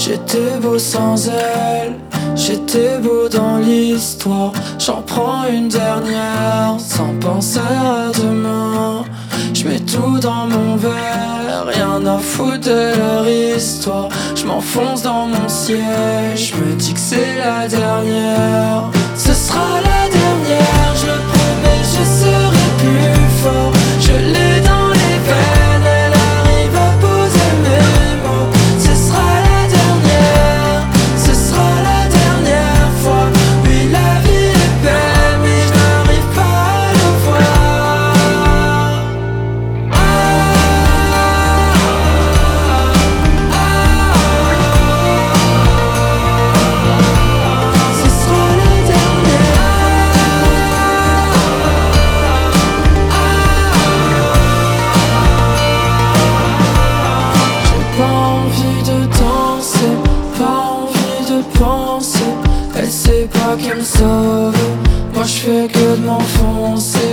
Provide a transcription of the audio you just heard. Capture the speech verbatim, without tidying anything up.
J'étais beau sans elle, j'étais beau dans l'histoire. J'en prends une dernière, sans penser à demain. J'mets tout dans mon verre, rien à foutre de leur histoire. J'm'enfonce dans mon siège, j'me dis que c'est la dernière. Ce sera la dernière, je le promets, je serai plus fort. Je l'ai dans les veines, elle arrive à poser mes mots. Ce sera la dernière, ce sera la dernière fois. Oui, la vie est belle, mais je n'arrive pas à le voir. Ah, ah, ah, ce sera la dernière. J'ai pas envie de danser, pas envie de penser. Elle sait pas qu'elle me sauve, moi je fais que de m'enfoncer.